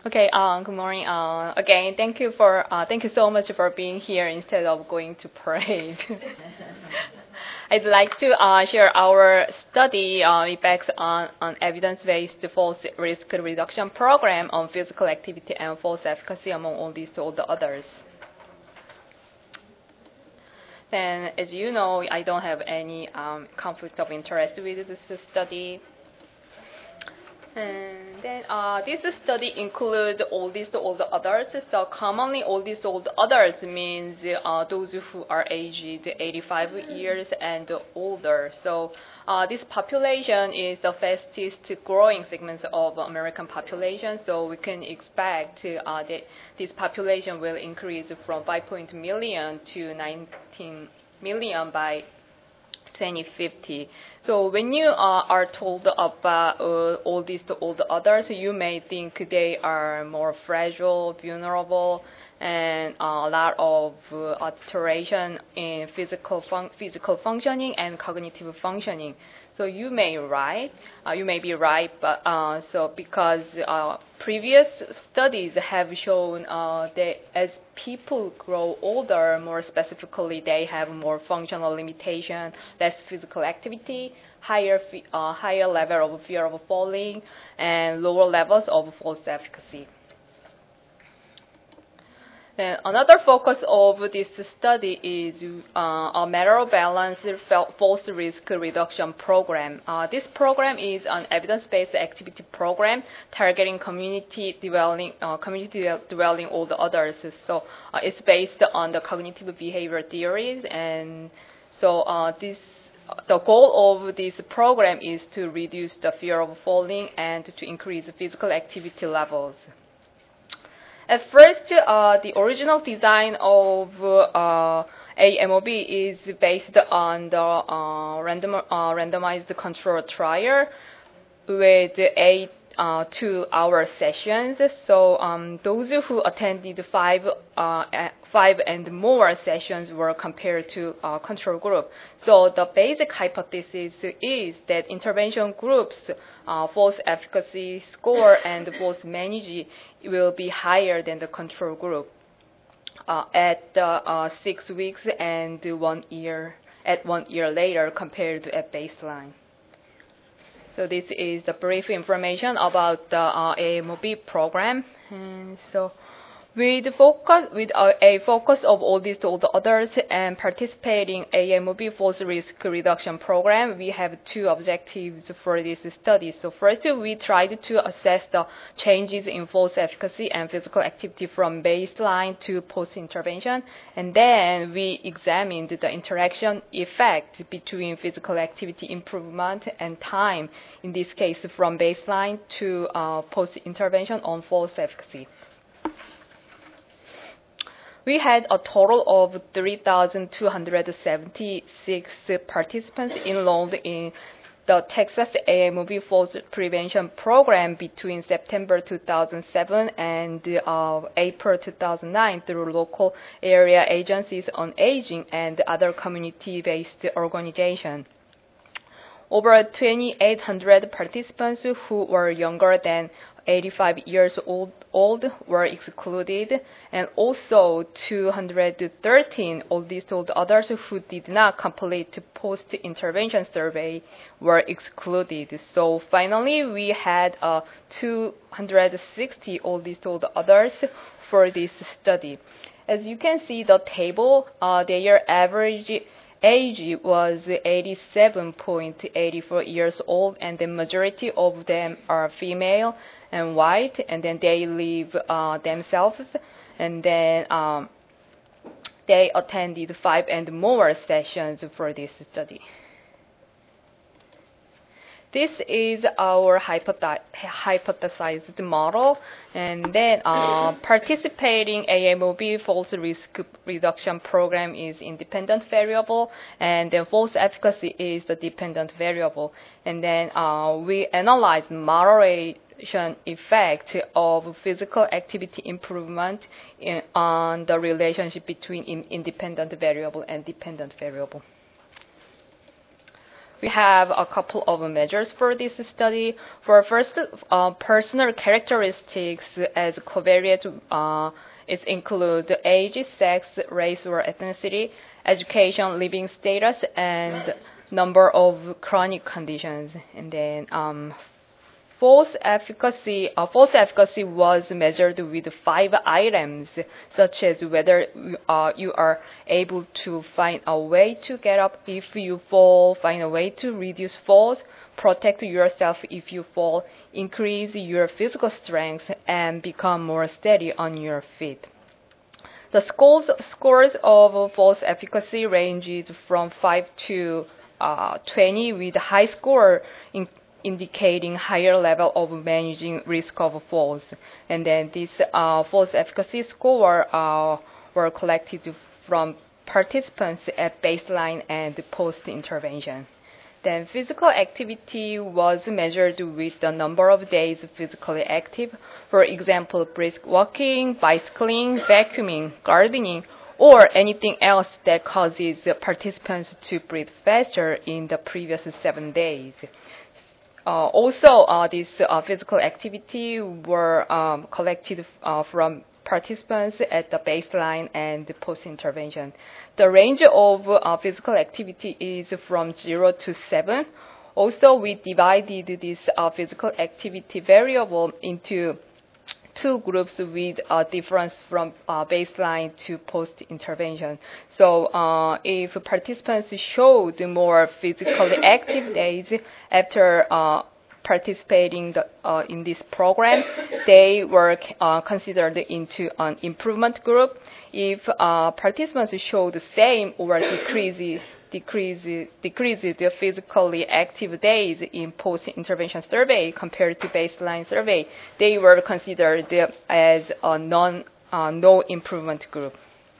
Okay, good morning. Again, thank you so much for being here instead of going to parade. I'd like to share our study effects on evidence-based false risk reduction program on physical activity and false efficacy among all the others. Then, as you know, I don't have any conflict of interest with this study. And then this study includes all the others. So commonly, all the others means those who are aged 85 years and older. So this population is the fastest growing segment of American population. So we can expect that this population will increase from 5 million to 19 million by 2050. So when you are told about all the others, you may think they are more fragile, vulnerable, and a lot of alteration in physical functioning and cognitive functioning. So you may be right, but so because previous studies have shown that as people grow older, more specifically, they have more functional limitation, less physical activity, higher level of fear of falling, and lower levels of false efficacy. Then another focus of this study is a matter-of-balance false risk reduction program. This program is an evidence-based activity program targeting community dwelling all the others. So it's based on the cognitive behavior theories, and so the goal of this program is to reduce the fear of falling and to increase physical activity levels. At first, the original design of AMOB is based on the randomized control trial with 8 2-hour sessions. So those who attended five and more sessions were compared to control group. So the basic hypothesis is that intervention groups' false efficacy score and false manage will be higher than the control group at 6 weeks and 1 year later compared to at baseline. So this is the brief information about the AMOB program. And so with a focus of all the others and participating AMOB false risk reduction program, we have 2 objectives for this study. So first, we tried to assess the changes in false efficacy and physical activity from baseline to post-intervention. And then we examined the interaction effect between physical activity improvement and time, in this case from baseline to post-intervention on false efficacy. We had a total of 3,276 participants enrolled in the Texas AMOB Falls Prevention Program between September 2007 and April 2009 through local area agencies on aging and other community-based organizations. Over 2,800 participants who were younger than 85 years old were excluded, and also 213 oldest others who did not complete post-intervention survey were excluded. So finally, we had 260 oldest others for this study. As you can see, the table, their average age was 87.84 years old, and the majority of them are female and white, and then they live themselves, and then they attended 5 and more sessions for this study. This is our hypothesized model, and then participating AMOB false risk reduction program is independent variable, and then false efficacy is the dependent variable. And then we analyzed moderation effect of physical activity improvement on the relationship between independent variable and dependent variable. we have a couple of measures for this study. For first, personal characteristics as covariates, it include age, sex, race or ethnicity, education, living status, and number of chronic conditions. And then false efficacy was measured with 5 items, such as whether you are able to find a way to get up if you fall, find a way to reduce falls, protect yourself if you fall, increase your physical strength, and become more steady on your feet. The scores of false efficacy ranges from 5 to 20, with high score indicating higher level of managing risk of falls. And then these false efficacy score were collected from participants at baseline and post-intervention. Then physical activity was measured with the number of days physically active. For example, brisk walking, bicycling, vacuuming, gardening, or anything else that causes participants to breathe faster in the previous 7 days. This physical activity were collected from participants at the baseline and post-intervention. The range of physical activity is from 0 to 7. Also, we divided this physical activity variable into 2 groups with a difference from baseline to post-intervention. So if participants showed more physically active days after participating in this program, they were considered into an improvement group. If participants showed the same or decreased the physically active days in post-intervention survey compared to baseline survey, they were considered as a no improvement group.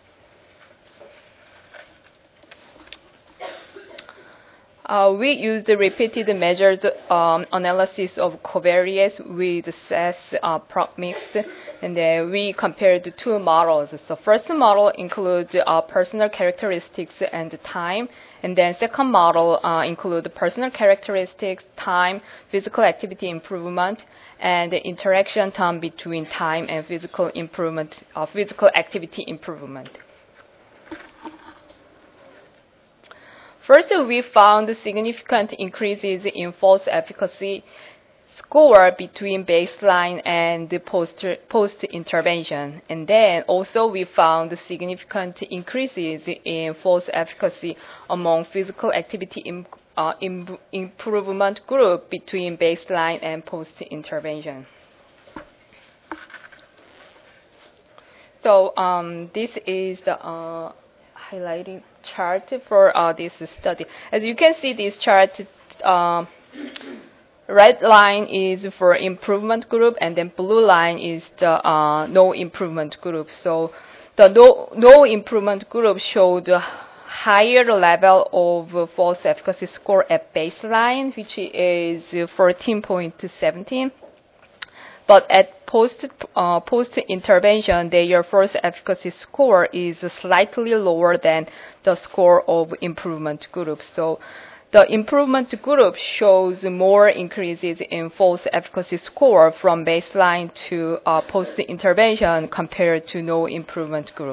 We used repeated measured analysis of covariates with SAS mix, and then we compared 2 models. So first model includes personal characteristics and time, and then second model includes personal characteristics, time, physical activity improvement, and the interaction time between time and physical activity improvement. First, we found significant increases in false efficacy score between baseline and post-intervention. And then also we found significant increases in false efficacy among physical activity improvement group between baseline and post-intervention. So this is the highlighting chart for this study. As you can see, this chart, red line is for improvement group, and then blue line is the no improvement group. So the no improvement group showed a higher level of false efficacy score at baseline, which is 14.17. But at post-intervention, their false efficacy score is slightly lower than the score of improvement group. So the improvement group shows more increases in false efficacy score from baseline to post-intervention compared to no improvement group.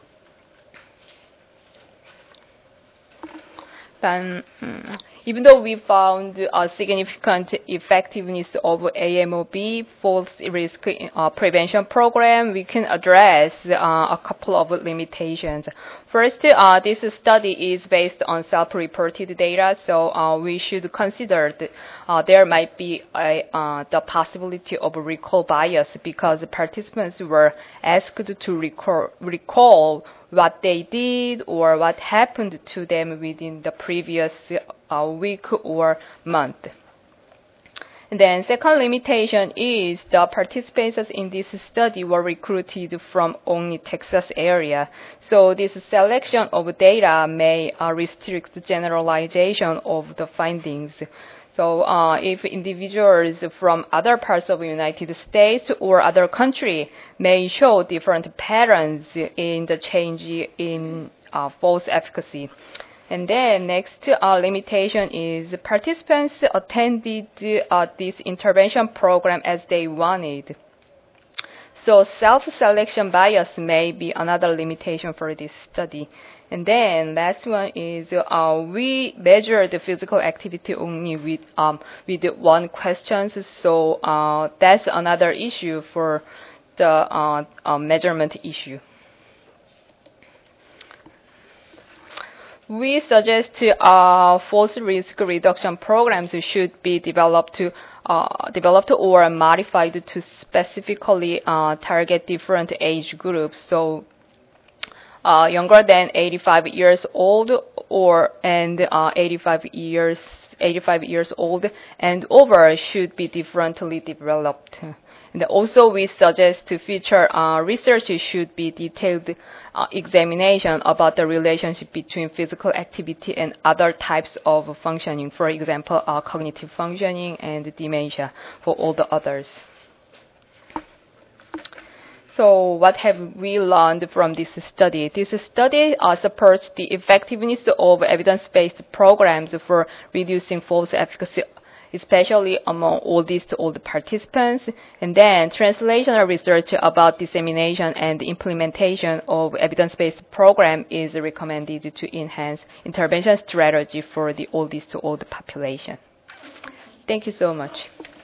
Then, even though we found a significant effectiveness of AMOB false risk prevention program, we can address a couple of limitations. First, this study is based on self-reported data, so we should consider that there might be the possibility of recall bias because participants were asked to recall what they did or what happened to them within the previous week or month. And then second limitation is the participants in this study were recruited from only Texas area. So this selection of data may restrict generalization of the findings. So if individuals from other parts of the United States or other country may show different patterns in the change in false efficacy, And then next limitation is participants attended this intervention program as they wanted. So self-selection bias may be another limitation for this study. And then last one is we measure the physical activity only with one question. So that's another issue for the measurement issue. We suggest false risk reduction programs should be developed or modified to specifically target different age groups. So younger than 85 years old and 85 years old and over should be differently developed. And also, we suggest to future research should be detailed examination about the relationship between physical activity and other types of functioning, for example, cognitive functioning and dementia for all the others. So what have we learned from this study? This study supports the effectiveness of evidence-based programs for reducing false efficacy, especially among oldest to old participants. And then translational research about dissemination and implementation of evidence-based program is recommended to enhance intervention strategy for the oldest to old population. Thank you so much.